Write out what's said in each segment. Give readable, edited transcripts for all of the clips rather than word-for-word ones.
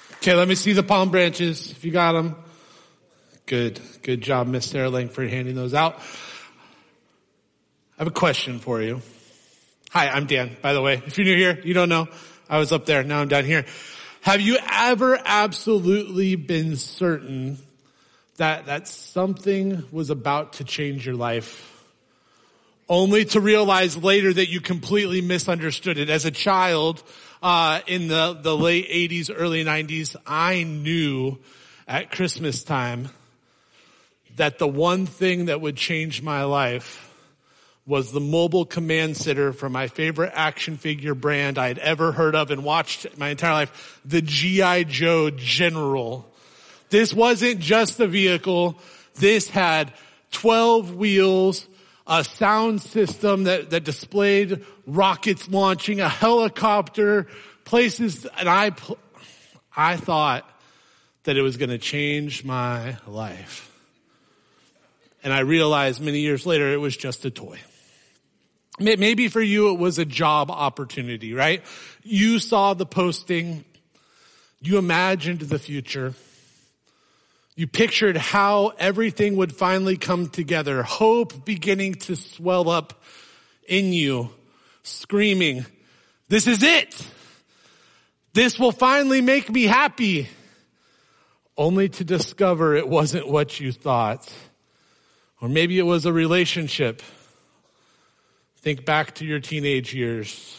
Okay, let me see the palm branches, if you got them. Good job, Miss Sarah Langford, handing those out. I have a question for you. Hi, I'm Dan, by the way. If you're new here, you don't know, I was up there, now I'm down here. Have you ever absolutely been certain that something was about to change your life, only to realize later that you completely misunderstood it? As a child, in the late 80s, early 90s, I knew at Christmas time that the one thing that would change my life was the mobile command center for my favorite action figure brand I had ever heard of and watched my entire life, the G.I. Joe General. This wasn't just a vehicle. This had 12 wheels, a sound system that displayed rockets launching, a helicopter, places, and I thought that it was going to change my life. And I realized many years later it was just a toy. Maybe for you it was a job opportunity, right? You saw the posting, you imagined the future. You pictured how everything would finally come together, hope beginning to swell up in you, screaming, "This is it! This will finally make me happy!" Only to discover it wasn't what you thought. Or maybe it was a relationship. Think back to your teenage years.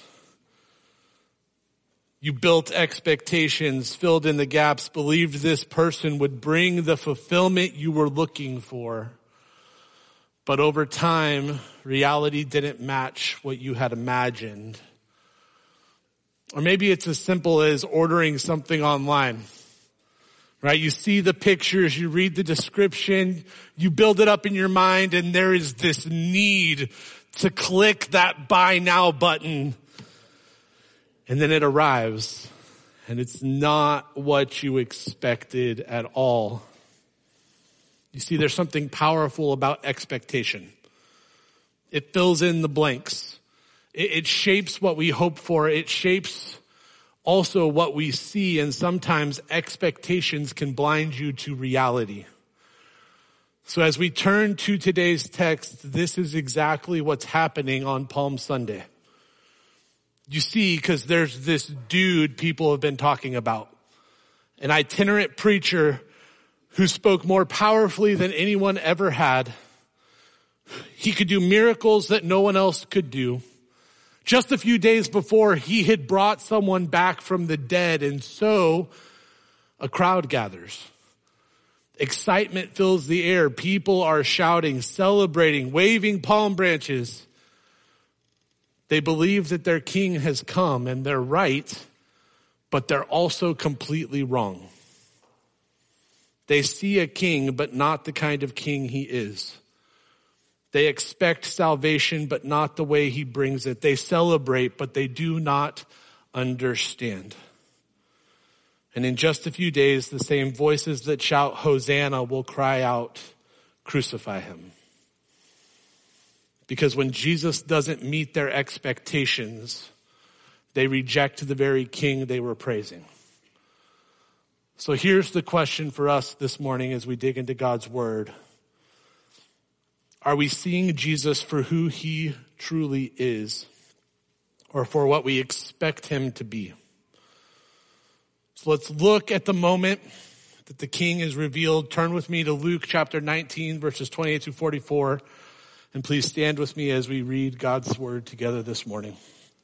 You built expectations, filled in the gaps, believed this person would bring the fulfillment you were looking for. But over time, reality didn't match what you had imagined. Or maybe it's as simple as ordering something online. Right? You see the pictures, you read the description, you build it up in your mind, and there is this need to click that buy now button. And then it arrives, and it's not what you expected at all. You see, there's something powerful about expectation. It fills in the blanks. It shapes what we hope for. It shapes also what we see, and sometimes expectations can blind you to reality. So as we turn to today's text, this is exactly what's happening on Palm Sunday. You see, because there's this dude people have been talking about, an itinerant preacher who spoke more powerfully than anyone ever had. He could do miracles that no one else could do. Just a few days before, he had brought someone back from the dead, and so a crowd gathers. Excitement fills the air. People are shouting, celebrating, waving palm branches. They believe that their king has come, and they're right, but they're also completely wrong. They see a king, but not the kind of king he is. They expect salvation, but not the way he brings it. They celebrate, but they do not understand. And in just a few days, the same voices that shout Hosanna will cry out, "Crucify him." Because when Jesus doesn't meet their expectations, they reject the very king they were praising. So here's the question for us this morning as we dig into God's word. Are we seeing Jesus for who he truly is, or for what we expect him to be? So let's look at the moment that the king is revealed. Turn with me to Luke chapter 19, verses 28 to 44. And please stand with me as we read God's word together this morning.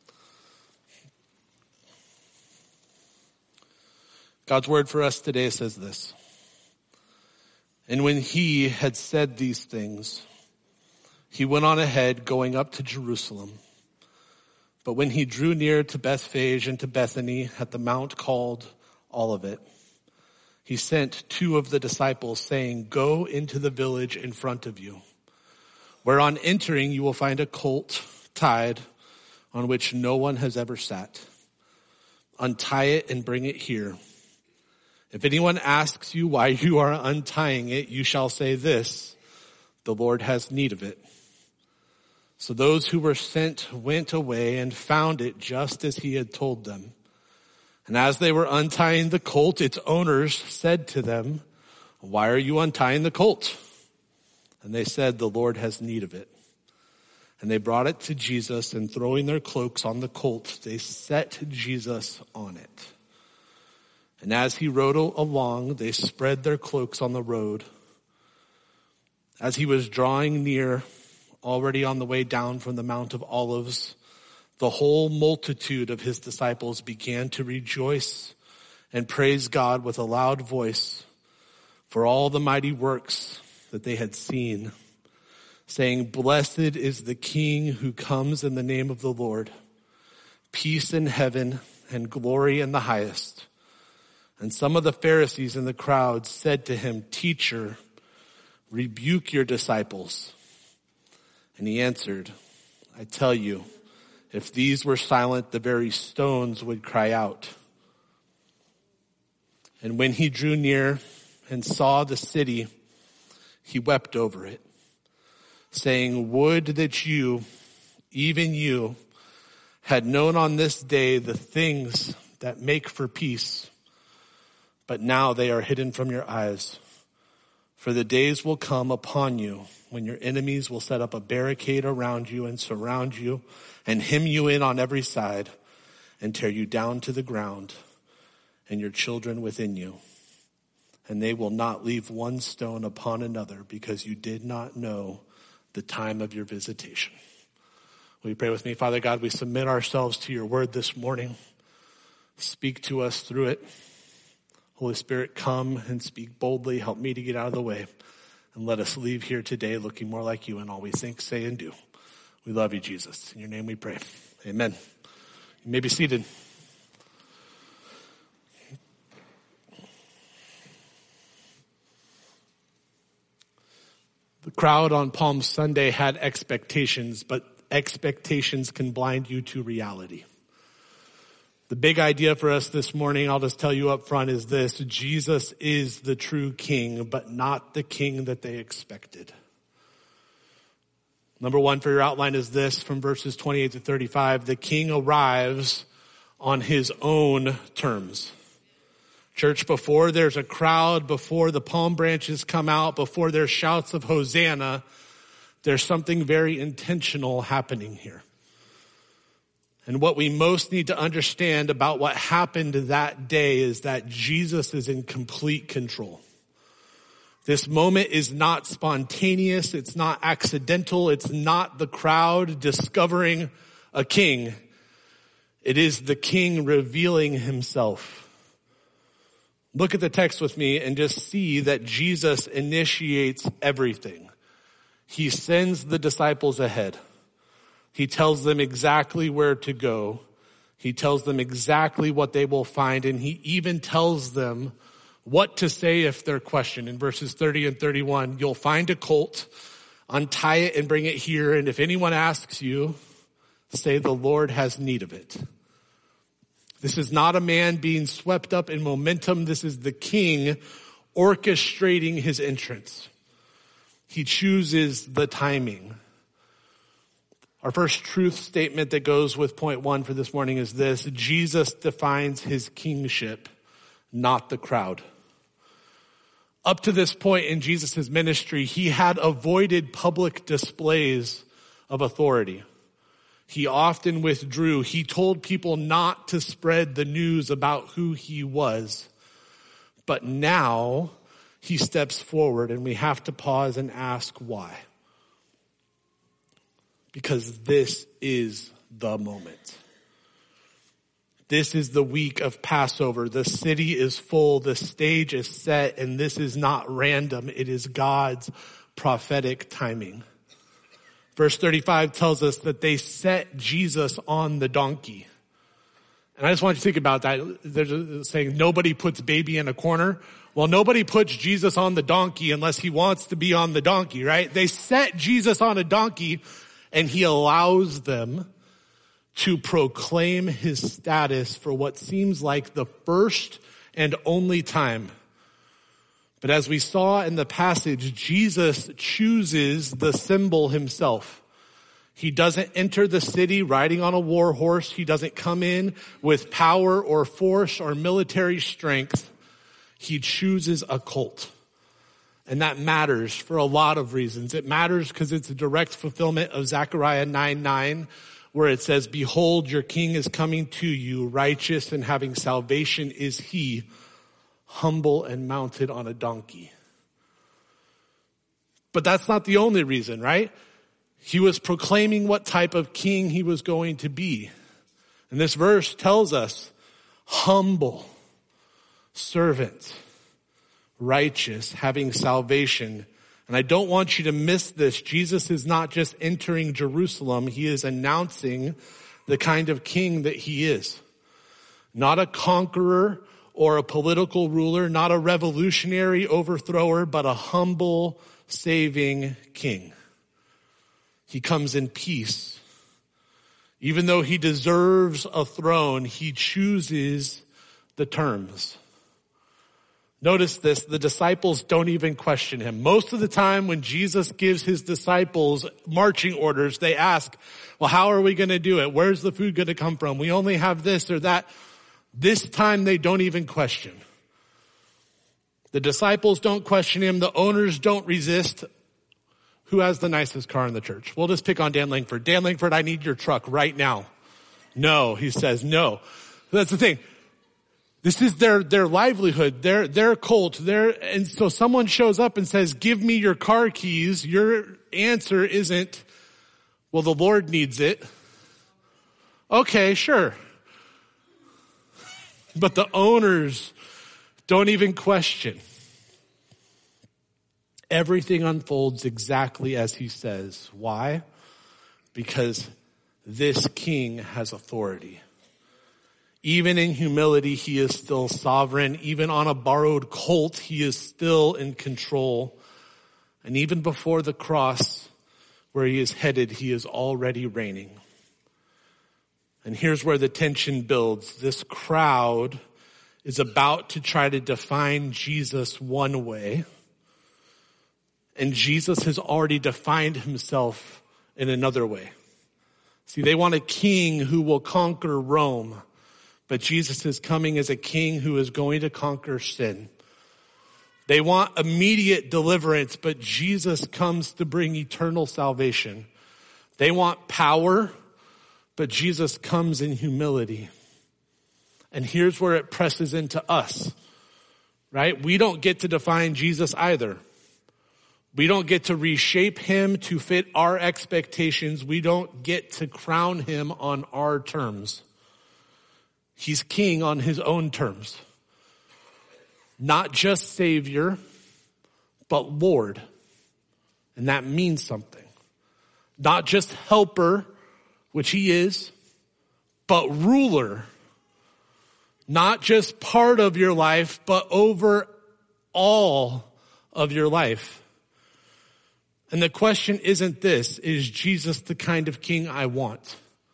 God's word for us today says this. And when he had said these things, he went on ahead, going up to Jerusalem. But when he drew near to Bethphage and to Bethany at the mount called Olivet, he sent two of the disciples, saying, "Go into the village in front of you, where on entering you will find a colt tied on which no one has ever sat. Untie it and bring it here. If anyone asks you why you are untying it, you shall say this, the Lord has need of it." So those who were sent went away and found it just as he had told them. And as they were untying the colt, its owners said to them, "Why are you untying the colt?" And they said, "The Lord has need of it." And they brought it to Jesus, and throwing their cloaks on the colt, they set Jesus on it. And as he rode along, they spread their cloaks on the road. As he was drawing near, already on the way down from the Mount of Olives, the whole multitude of his disciples began to rejoice and praise God with a loud voice for all the mighty works that they had seen, saying, "Blessed is the King who comes in the name of the Lord. Peace in heaven and glory in the highest." And some of the Pharisees in the crowd said to him, "Teacher, rebuke your disciples." And he answered, "I tell you, if these were silent, the very stones would cry out." And when he drew near and saw the city, he wept over it, saying, "Would that you, even you, had known on this day the things that make for peace, but now they are hidden from your eyes. For the days will come upon you when your enemies will set up a barricade around you and surround you and hem you in on every side and tear you down to the ground and your children within you. And they will not leave one stone upon another because you did not know the time of your visitation." Will you pray with me? Father God, we submit ourselves to your word this morning. Speak to us through it. Holy Spirit, come and speak boldly. Help me to get out of the way. And let us leave here today looking more like you in all we think, say, and do. We love you, Jesus. In your name we pray. Amen. You may be seated. The crowd on Palm Sunday had expectations, but expectations can blind you to reality. The big idea for us this morning, I'll just tell you up front, is this: Jesus is the true king, but not the king that they expected. Number one for your outline is this, from verses 28 to 35. The king arrives on his own terms. Church, before there's a crowd, before the palm branches come out, before there's shouts of Hosanna, there's something very intentional happening here. And what we most need to understand about what happened that day is that Jesus is in complete control. This moment is not spontaneous. It's not accidental. It's not the crowd discovering a king. It is the king revealing himself. Look at the text with me and just see that Jesus initiates everything. He sends the disciples ahead. He tells them exactly where to go. He tells them exactly what they will find, and he even tells them what to say if they're questioned. In verses 30 and 31, you'll find a colt, untie it and bring it here, and if anyone asks you, say the Lord has need of it. This is not a man being swept up in momentum. This is the king orchestrating his entrance. He chooses the timing. Our first truth statement that goes with point one for this morning is this: Jesus defines his kingship, not the crowd. Up to this point in Jesus' ministry, he had avoided public displays of authority. He often withdrew. He told people not to spread the news about who he was. But now he steps forward, and we have to pause and ask why. Because this is the moment. This is the week of Passover. The city is full. The stage is set. And this is not random. It is God's prophetic timing. Verse 35 tells us that they set Jesus on the donkey. And I just want you to think about that. They're saying nobody puts baby in a corner. Well, nobody puts Jesus on the donkey unless he wants to be on the donkey, right? They set Jesus on a donkey, and he allows them to proclaim his status for what seems like the first and only time. But as we saw in the passage, Jesus chooses the symbol himself. He doesn't enter the city riding on a war horse. He doesn't come in with power or force or military strength. He chooses a colt. And that matters for a lot of reasons. It matters because it's a direct fulfillment of Zechariah 9:9, where it says, "Behold, your king is coming to you, righteous and having salvation is he, humble and mounted on a donkey." But that's not the only reason, right? He was proclaiming what type of king he was going to be. And this verse tells us, humble, servant, righteous, having salvation. And I don't want you to miss this. Jesus is not just entering Jerusalem. He is announcing the kind of king that he is. Not a conqueror or a political ruler, not a revolutionary overthrower, but a humble, saving king. He comes in peace. Even though he deserves a throne, he chooses the terms. Notice this, the disciples don't even question him. Most of the time when Jesus gives his disciples marching orders, they ask, well, how are we going to do it? Where's the food going to come from? We only have this or that. This time they don't even question. The disciples don't question him. The owners don't resist. Who has the nicest car in the church? We'll just pick on Dan Langford. Dan Langford, I need your truck right now. No, he says no. That's the thing. This is their livelihood, their cult, and so someone shows up and says, give me your car keys. Your answer isn't, well, the Lord needs it. Okay, sure. But the owners don't even question. Everything unfolds exactly as he says. Why? Because this king has authority. Even in humility, he is still sovereign. Even on a borrowed colt, he is still in control. And even before the cross, where he is headed, he is already reigning. And here's where the tension builds. This crowd is about to try to define Jesus one way, and Jesus has already defined himself in another way. See, they want a king who will conquer Rome, but Jesus is coming as a king who is going to conquer sin. They want immediate deliverance, but Jesus comes to bring eternal salvation. They want power, but Jesus comes in humility. And here's where it presses into us, right? We don't get to define Jesus either. We don't get to reshape him to fit our expectations. We don't get to crown him on our terms. He's king on his own terms. Not just Savior, but Lord. And that means something. Not just helper, which he is, but ruler. Not just part of your life, but over all of your life. And the question isn't this, is Jesus the kind of king I want?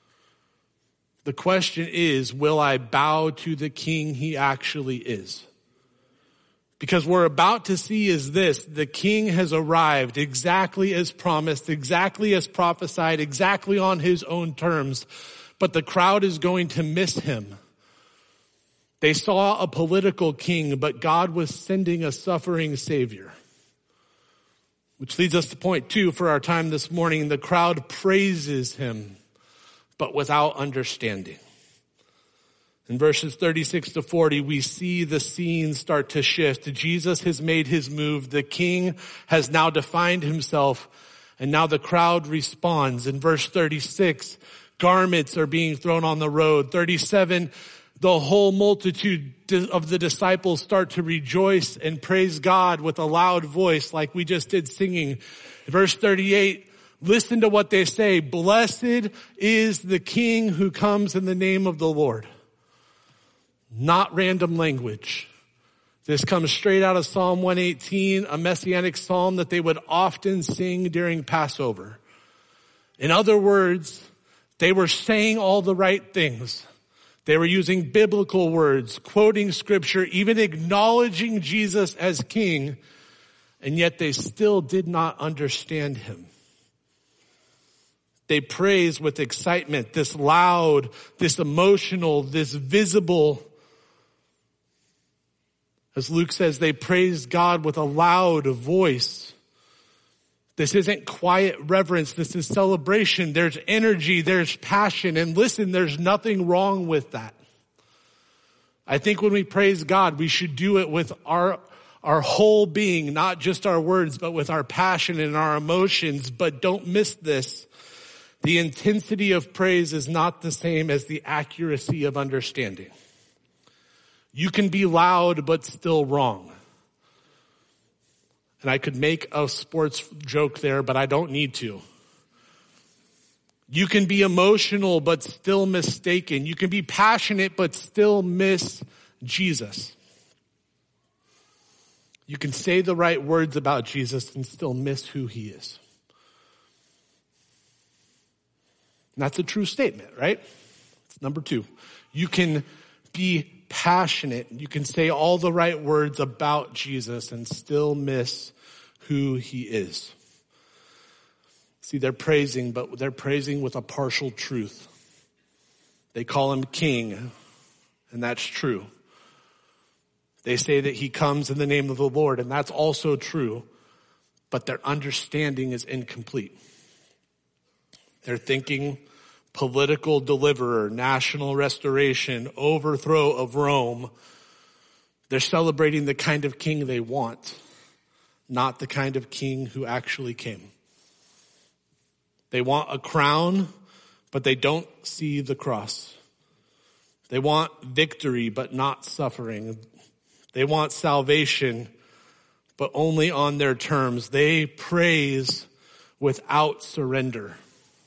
The question is, will I bow to the king he actually is? Because what we're about to see is this, the king has arrived exactly as promised, exactly as prophesied, exactly on his own terms, but the crowd is going to miss him. They saw a political king, but God was sending a suffering Savior. Which leads us to point 2 for our time this morning. The crowd praises him, but without understanding. In verses 36 to 40, we see the scene start to shift. Jesus has made his move. The king has now defined himself, and now the crowd responds. In verse 36, garments are being thrown on the road. 37, the whole multitude of the disciples start to rejoice and praise God with a loud voice like we just did singing. Verse 38, listen to what they say. Blessed is the King who comes in the name of the Lord. Not random language. This comes straight out of Psalm 118, a messianic psalm that they would often sing during Passover. In other words, they were saying all the right things. They were using biblical words, quoting scripture, even acknowledging Jesus as king, and yet they still did not understand him. They praise with excitement, this loud, this emotional, this visible. As Luke says, they praise God with a loud voice. This isn't quiet reverence. This is celebration. There's energy. There's passion. And listen, there's nothing wrong with that. I think when we praise God, we should do it with our whole being, not just our words, but with our passion and our emotions. But don't miss this. The intensity of praise is not the same as the accuracy of understanding. You can be loud, but still wrong. And I could make a sports joke there, but I don't need to. You can be emotional, but still mistaken. You can be passionate, but still miss Jesus. You can say the right words about Jesus and still miss who he is. And that's a true statement, right? It's number 2. You can be passionate. You can say all the right words about Jesus and still miss who he is. See, they're praising, but they're praising with a partial truth. They call him king, and that's true. They say that he comes in the name of the Lord, and that's also true, but their understanding is incomplete. They're thinking political deliverer, national restoration, overthrow of Rome. They're celebrating the kind of king they want, not the kind of king who actually came. They want a crown, but they don't see the cross. They want victory, but not suffering. They want salvation, but only on their terms. They praise without surrender.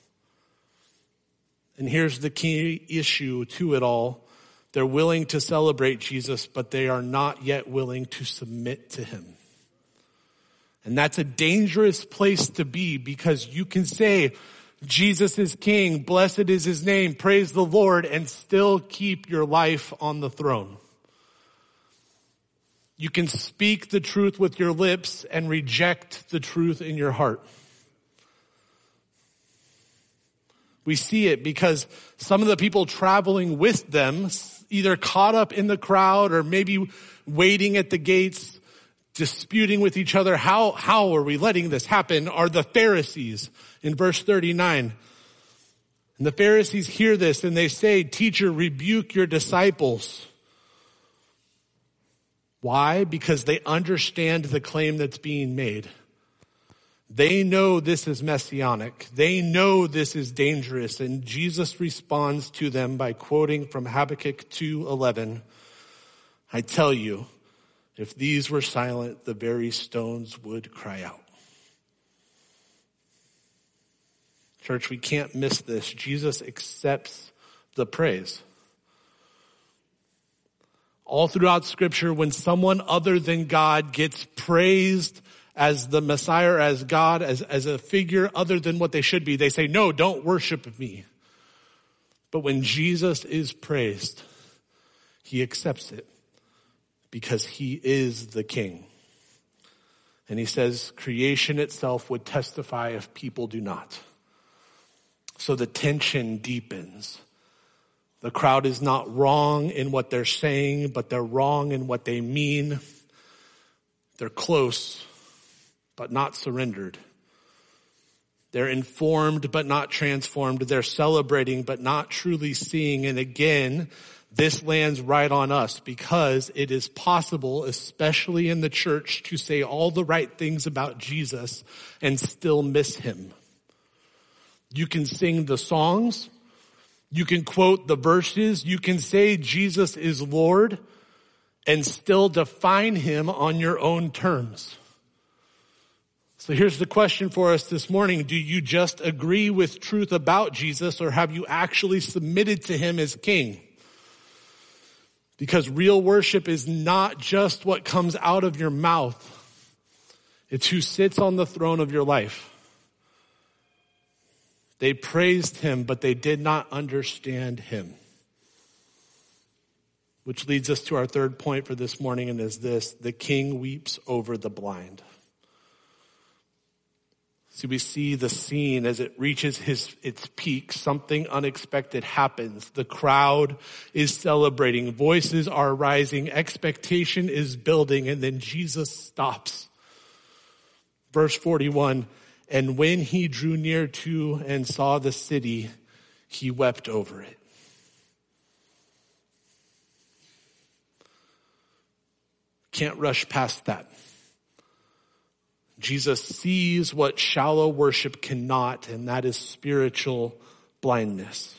And here's the key issue to it all. They're willing to celebrate Jesus, but they are not yet willing to submit to him. And that's a dangerous place to be, because you can say, Jesus is king, blessed is his name, praise the Lord, and still keep your life on the throne. You can speak the truth with your lips and reject the truth in your heart. We see it because some of the people traveling with them, either caught up in the crowd or maybe waiting at the gates, disputing with each other, how are we letting this happen, are the Pharisees in verse 39. And the Pharisees hear this and they say, "Teacher, rebuke your disciples." Why? Because they understand the claim that's being made. They know this is messianic. They know this is dangerous. And Jesus responds to them by quoting from Habakkuk 2:11. "I tell you, if these were silent, the very stones would cry out." Church, we can't miss this. Jesus accepts the praise. All throughout Scripture, when someone other than God gets praised as the Messiah, or as God, as a figure other than what they should be, they say, "No, don't worship me." But when Jesus is praised, he accepts it because he is the king. And he says creation itself would testify if people do not. So the tension deepens. The crowd is not wrong in what they're saying, but they're wrong in what they mean. They're close, but not surrendered. They're informed, but not transformed. They're celebrating, but not truly seeing. And again, this lands right on us, because it is possible, especially in the church, to say all the right things about Jesus and still miss him. You can sing the songs. You can quote the verses. You can say Jesus is Lord and still define him on your own terms. So here's the question for us this morning. Do you just agree with truth about Jesus, or have you actually submitted to him as king? Because real worship is not just what comes out of your mouth. It's who sits on the throne of your life. They praised him, but they did not understand him. Which leads us to our third point for this morning, and is this: the king weeps over the blind. See, we see the scene as it reaches its peak. Something unexpected happens. The crowd is celebrating. Voices are rising. Expectation is building. And then Jesus stops. Verse 41, and when he drew near to and saw the city, he wept over it. Can't rush past that. Jesus sees what shallow worship cannot, and that is spiritual blindness.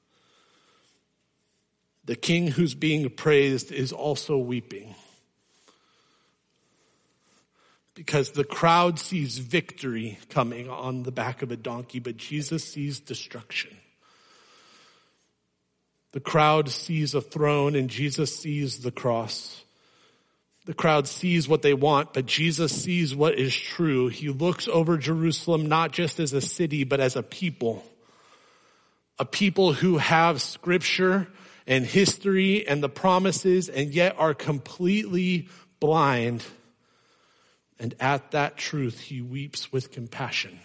The king who's being praised is also weeping, because the crowd sees victory coming on the back of a donkey, but Jesus sees destruction. The crowd sees a throne, and Jesus sees the cross. The crowd sees what they want, but Jesus sees what is true. He looks over Jerusalem not just as a city, but as a people who have scripture and history and the promises, and yet are completely blind. And at that truth, he weeps with compassion.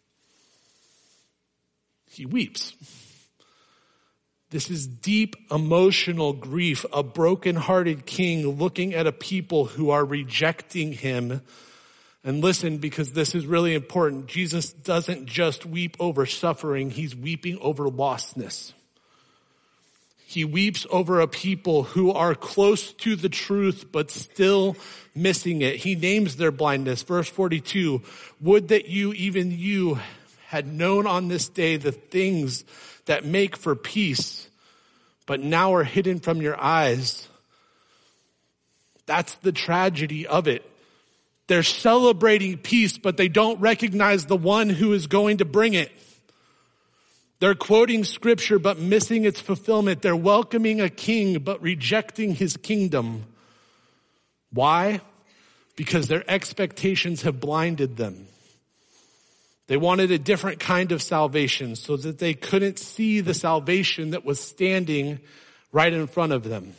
He weeps. This is deep emotional grief, a broken-hearted king looking at a people who are rejecting him. And listen, because this is really important, Jesus doesn't just weep over suffering, he's weeping over lostness. He weeps over a people who are close to the truth but still missing it. He names their blindness. Verse 42, would that you, even you, had known on this day the things that make for peace, but now are hidden from your eyes. That's the tragedy of it. They're celebrating peace, but they don't recognize the one who is going to bring it. They're quoting scripture, but missing its fulfillment. They're welcoming a king, but rejecting his kingdom. Why? Because their expectations have blinded them. They wanted a different kind of salvation so that they couldn't see the salvation that was standing right in front of them.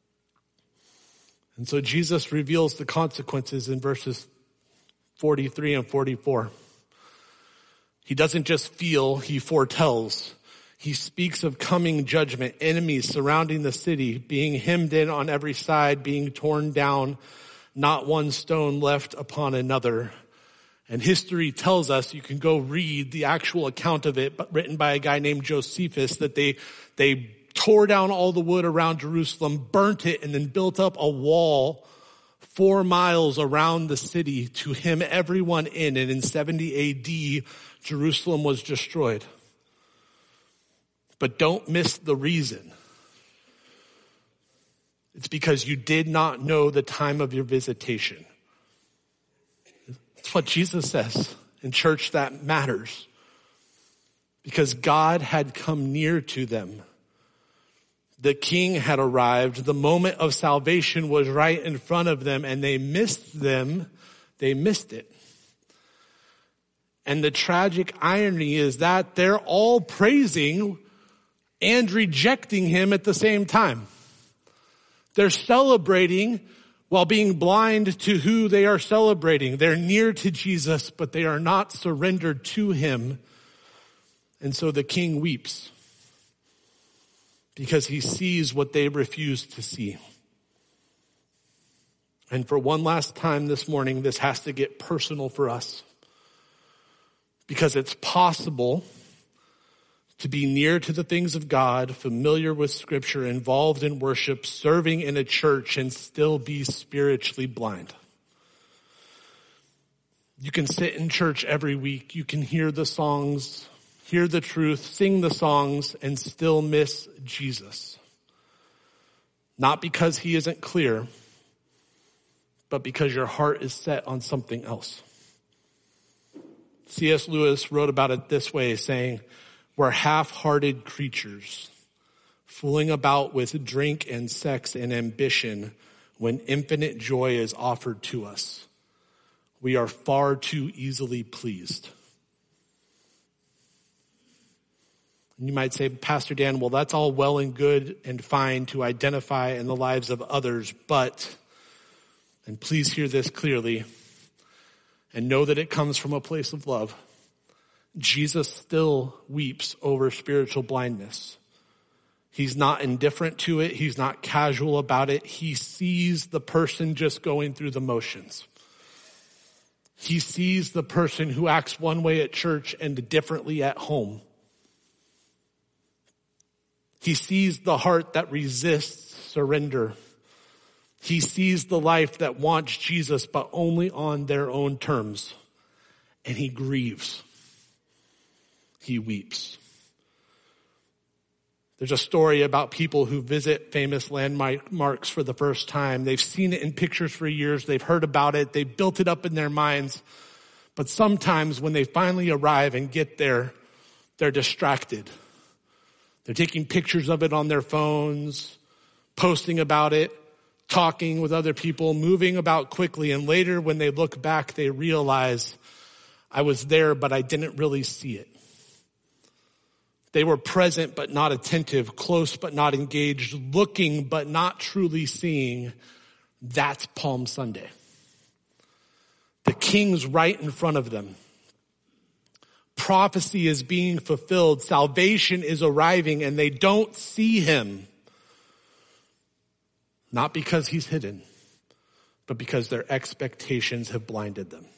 And so Jesus reveals the consequences in verses 43 and 44. He doesn't just feel, he foretells. He speaks of coming judgment, enemies surrounding the city, being hemmed in on every side, being torn down, not one stone left upon another. And history tells us, you can go read the actual account of it, but written by a guy named Josephus, that they tore down all the wood around Jerusalem, burnt it, and then built up a wall 4 miles around the city to hem everyone in. And in 70 AD, Jerusalem was destroyed. But don't miss the reason. It's because you did not know the time of your visitation. That's what Jesus says. In church, that matters. Because God had come near to them. The king had arrived. The moment of salvation was right in front of them, and they missed it. And the tragic irony is that they're all praising and rejecting him at the same time. They're celebrating while being blind to who they are celebrating. They're near to Jesus, but they are not surrendered to him. And so the king weeps because he sees what they refuse to see. And for one last time this morning, this has to get personal for us. Because it's possible to be near to the things of God, familiar with scripture, involved in worship, serving in a church, and still be spiritually blind. You can sit in church every week. You can hear the songs, hear the truth, sing the songs, and still miss Jesus. Not because he isn't clear, but because your heart is set on something else. C.S. Lewis wrote about it this way, saying, we're half-hearted creatures, fooling about with drink and sex and ambition when infinite joy is offered to us. We are far too easily pleased. And you might say, Pastor Dan, well, that's all well and good and fine to identify in the lives of others, but, and please hear this clearly, and know that it comes from a place of love. Jesus still weeps over spiritual blindness. He's not indifferent to it. He's not casual about it. He sees the person just going through the motions. He sees the person who acts one way at church and differently at home. He sees the heart that resists surrender. He sees the life that wants Jesus, but only on their own terms. And he grieves. He weeps. There's a story about people who visit famous landmarks for the first time. They've seen it in pictures for years. They've heard about it. They've built it up in their minds. But sometimes when they finally arrive and get there, they're distracted. They're taking pictures of it on their phones, posting about it, talking with other people, moving about quickly. And later when they look back, they realize, I was there, but I didn't really see it. They were present but not attentive, close but not engaged, looking but not truly seeing. That's Palm Sunday. The King's right in front of them. Prophecy is being fulfilled. Salvation is arriving and they don't see him. Not because he's hidden, but because their expectations have blinded them.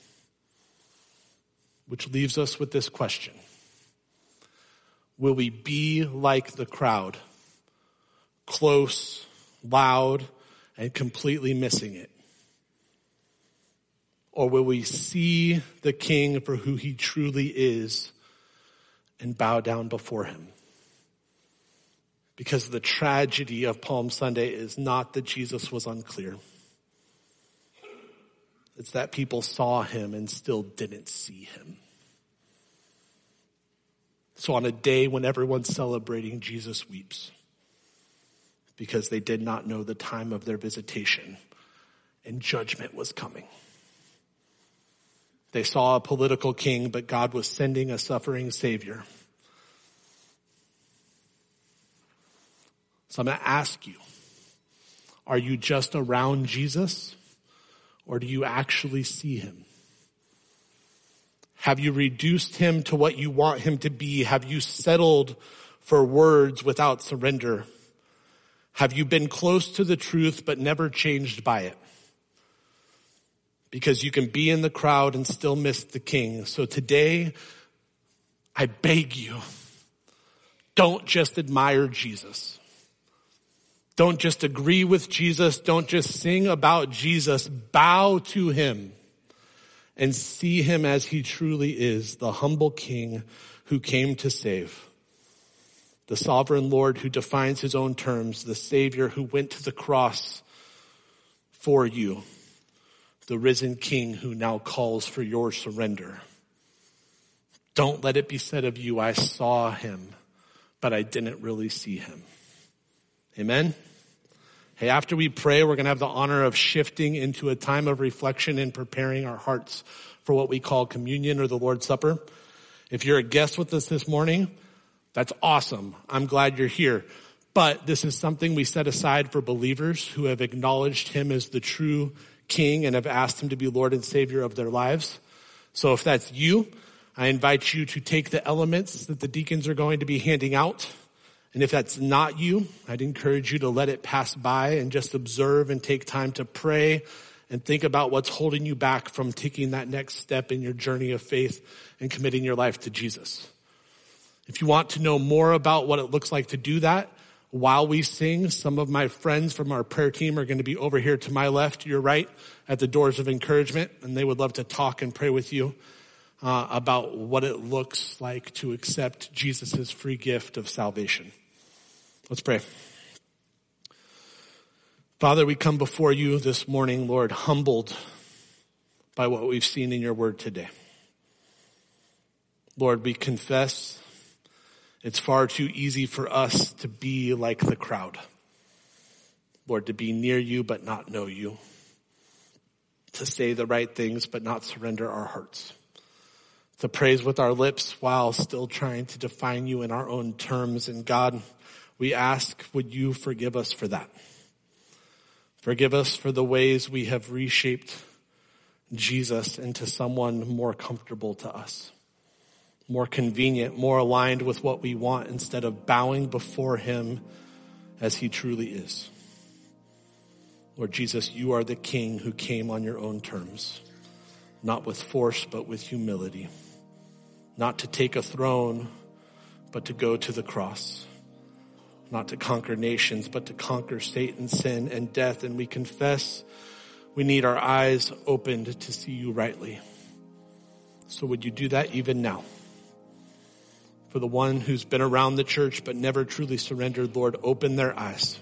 Which leaves us with this question. Will we be like the crowd, close, loud, and completely missing it? Or will we see the King for who he truly is and bow down before him? Because the tragedy of Palm Sunday is not that Jesus was unclear. It's that people saw him and still didn't see him. So on a day when everyone's celebrating, Jesus weeps because they did not know the time of their visitation and judgment was coming. They saw a political king, but God was sending a suffering Savior. So I'm going to ask you, are you just around Jesus or do you actually see him? Have you reduced him to what you want him to be? Have you settled for words without surrender? Have you been close to the truth but never changed by it? Because you can be in the crowd and still miss the King. So today, I beg you, don't just admire Jesus. Don't just agree with Jesus. Don't just sing about Jesus. Bow to him. And see him as he truly is, the humble King who came to save. The sovereign Lord who defines his own terms, the Savior who went to the cross for you, the risen King who now calls for your surrender. Don't let it be said of you, I saw him, but I didn't really see him. Amen? Hey, after we pray, we're going to have the honor of shifting into a time of reflection and preparing our hearts for what we call communion or the Lord's Supper. If you're a guest with us this morning, that's awesome. I'm glad you're here. But this is something we set aside for believers who have acknowledged him as the true King and have asked him to be Lord and Savior of their lives. So if that's you, I invite you to take the elements that the deacons are going to be handing out. And if that's not you, I'd encourage you to let it pass by and just observe and take time to pray and think about what's holding you back from taking that next step in your journey of faith and committing your life to Jesus. If you want to know more about what it looks like to do that, while we sing, some of my friends from our prayer team are going to be over here to my left, your right, at the doors of encouragement, and they would love to talk and pray with you about what it looks like to accept Jesus' free gift of salvation. Let's pray. Father, we come before you this morning, Lord, humbled by what we've seen in your word today. Lord, we confess it's far too easy for us to be like the crowd. Lord, to be near you but not know you. To say the right things but not surrender our hearts. To praise with our lips while still trying to define you in our own terms. And God, we ask, would you forgive us for that? Forgive us for the ways we have reshaped Jesus into someone more comfortable to us. more convenient, more aligned with what we want instead of bowing before him as he truly is. Lord Jesus, you are the King who came on your own terms, not with force, but with humility, not to take a throne, but to go to the cross, not to conquer nations, but to conquer Satan, sin, and death. And we confess we need our eyes opened to see you rightly. So would you do that even now? For the one who's been around the church but never truly surrendered, Lord, open their eyes.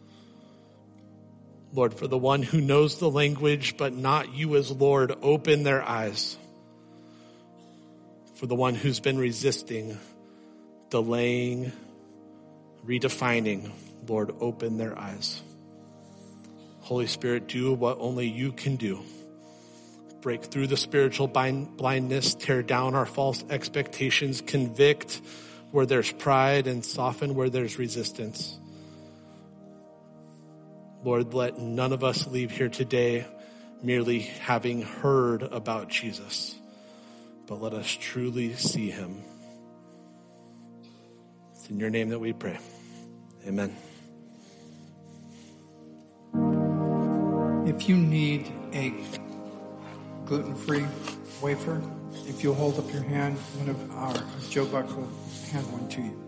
Lord, for the one who knows the language but not you as Lord, open their eyes. For the one who's been resisting, delaying, redefining, Lord, open their eyes. Holy Spirit, do what only you can do. Break through the spiritual blindness, tear down our false expectations, convict where there's pride, and soften where there's resistance. Lord, let none of us leave here today merely having heard about Jesus, but let us truly see him. It's in your name that we pray. Amen. If you need a gluten-free wafer, if you'll hold up your hand, Joe Buck will hand one to you.